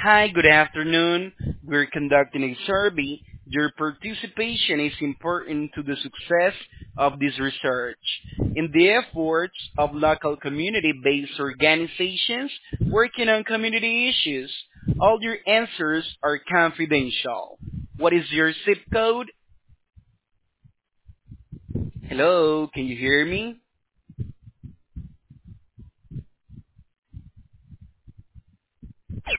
Hi, good afternoon. We're conducting a survey. Your participation is important to the success of this research. In the efforts of local community-based organizations working on community issues, all your answers are confidential. What is your zip code? Hello, can you hear me?